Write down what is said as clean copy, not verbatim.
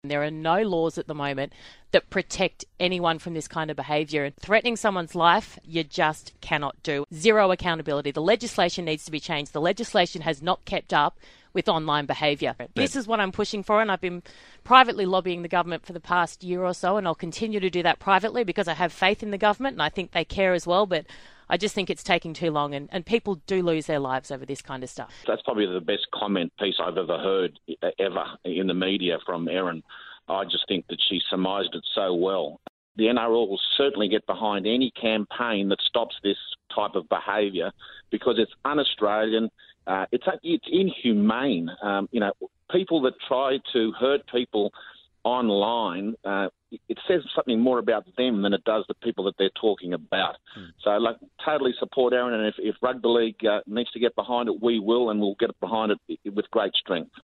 There are no laws at the moment that protect anyone from this kind of behaviour. And threatening someone's life, you just cannot do. Zero accountability. The legislation needs to be changed. The legislation has not kept up with online behaviour. This is what I'm pushing for, and I've been privately lobbying the government for the past year or so, and I'll continue to do that privately because I have faith in the government and I think they care as well, but I just think it's taking too long, and people do lose their lives over this kind of stuff. That's probably the best comment piece I've ever heard in the media from Erin. I just think that she surmised it so well. The NRL will certainly get behind any campaign that stops this type of behaviour because it's un-Australian. It's inhumane. People that try to hurt people online, it says something more about them than it does the people that they're talking about. So, totally support Erin, and if Rugby League needs to get behind it, we will, and we'll get behind it with great strength.